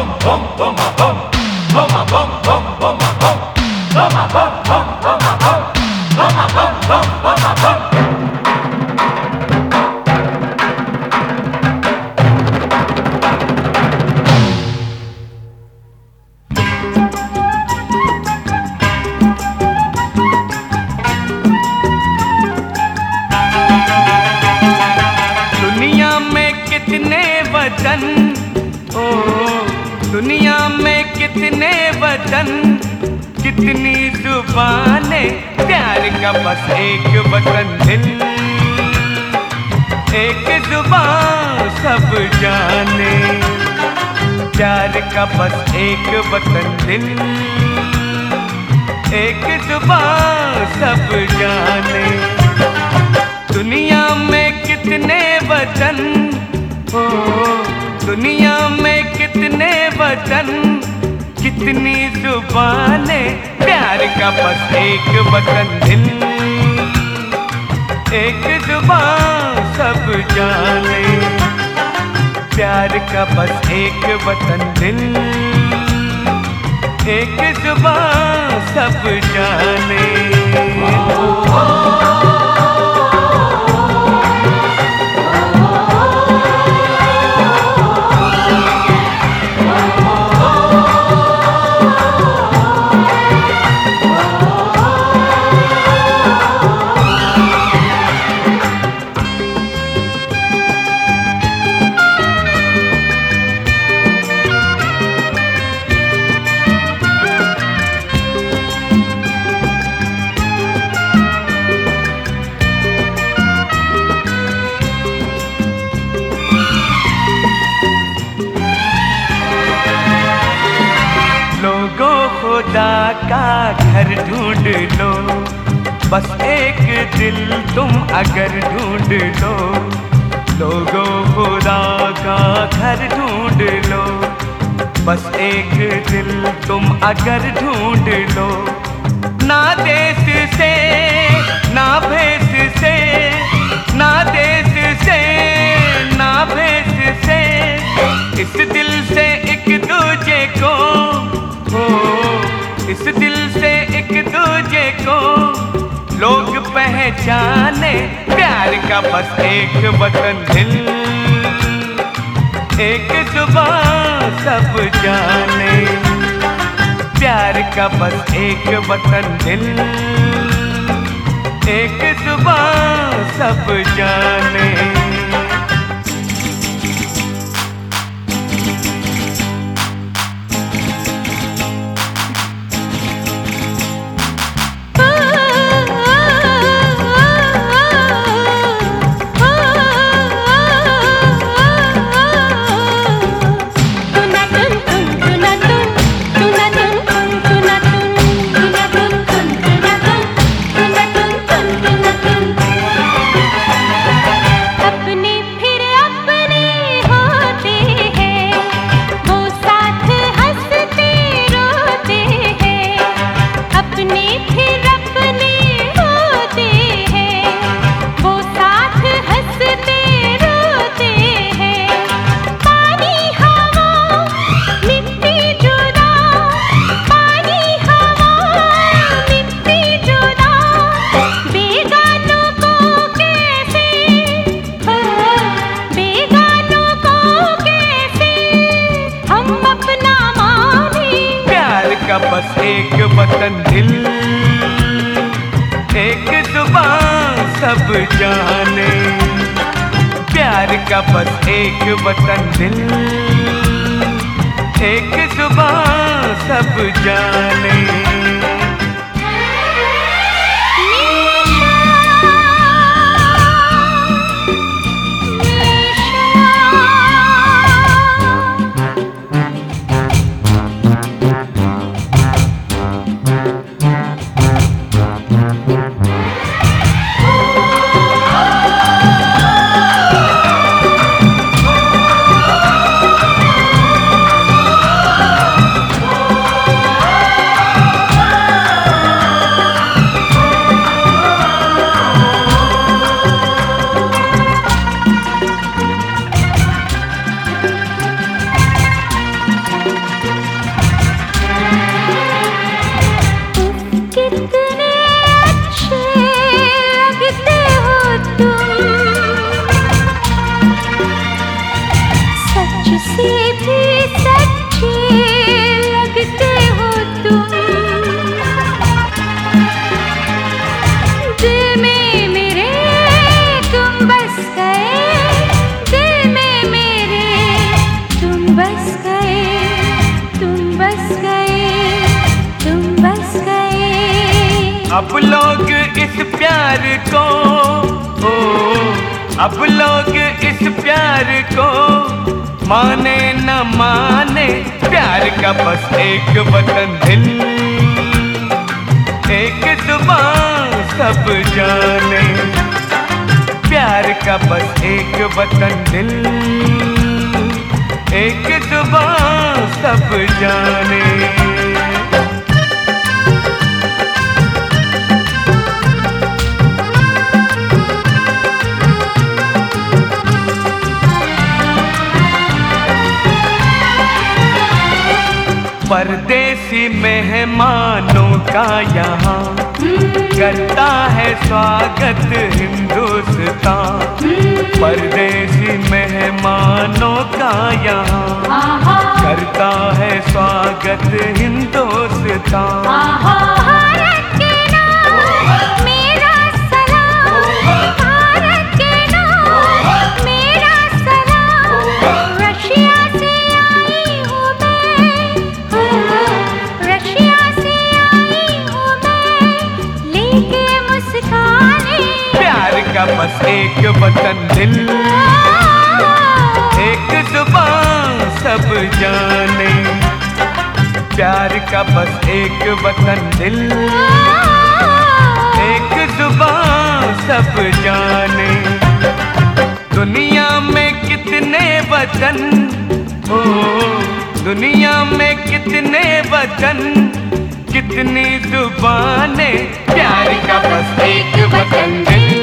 दुनिया में कितने वचन, ओ दुनिया में कितने वचन, कितनी जुबानें, प्यार का बस एक वतन दिल, एक जुबान सब जाने, प्यार का बस एक वतन दिल, एक जुबान सब जाने। दुनिया में कितने वचन, ओ दुनिया में कितने वचन, कितनी जुबानें, प्यार का बस एक वतन दिल, एक जुबान सब जाने, प्यार का बस एक वतन दिल, एक जुबान सब जाने। खुदा का घर ढूंढ लो, बस एक दिल तुम अगर ढूंढ लो, लोगों खुदा का घर ढूंढ लो, बस एक दिल तुम अगर ढूंढ लो। ना देश से ना भेष से, ना देश से ना भेष से, इस दिल से एक दूजे को, इस दिल से एक दूजे को लोग पहचाने, प्यार का बस एक वतन दिल, एक जुबान सब जाने, प्यार का बस एक वतन दिल, एक जुबान सब जाने। बस एक वतन दिल, एक जुबान सब जाने, प्यार का बस एक वतन दिल, एक जुबान सब जाने। अब लोग इस प्यार को, अब लोग इस प्यार को माने न माने, प्यार का बस एक वतन दिल, एक जुबान सब जाने, प्यार का बस एक वतन दिल, एक जुबान सब जाने। परदेसी मेहमानों का यहाँ करता है स्वागत हिंदुस्तान, परदेसी मेहमानों का यहाँ करता है स्वागत हिंदुस्तान। भारत के नाम मेरा सलाम, भारत के नाम मेरा सलाम, रशिया से आई हूँ मैं, रशिया से आई हूँ मैं, लेके मुस्काने, प्यार का बस एक वतन दिल, एक जुबान सब जाने, प्यार का बस एक वतन दिल, एक जुबान सब जाने। दुनिया में कितने वतन, हो दुनिया में कितने वतन, कितनी जुबानें, प्यार का बस एक वतन दिल,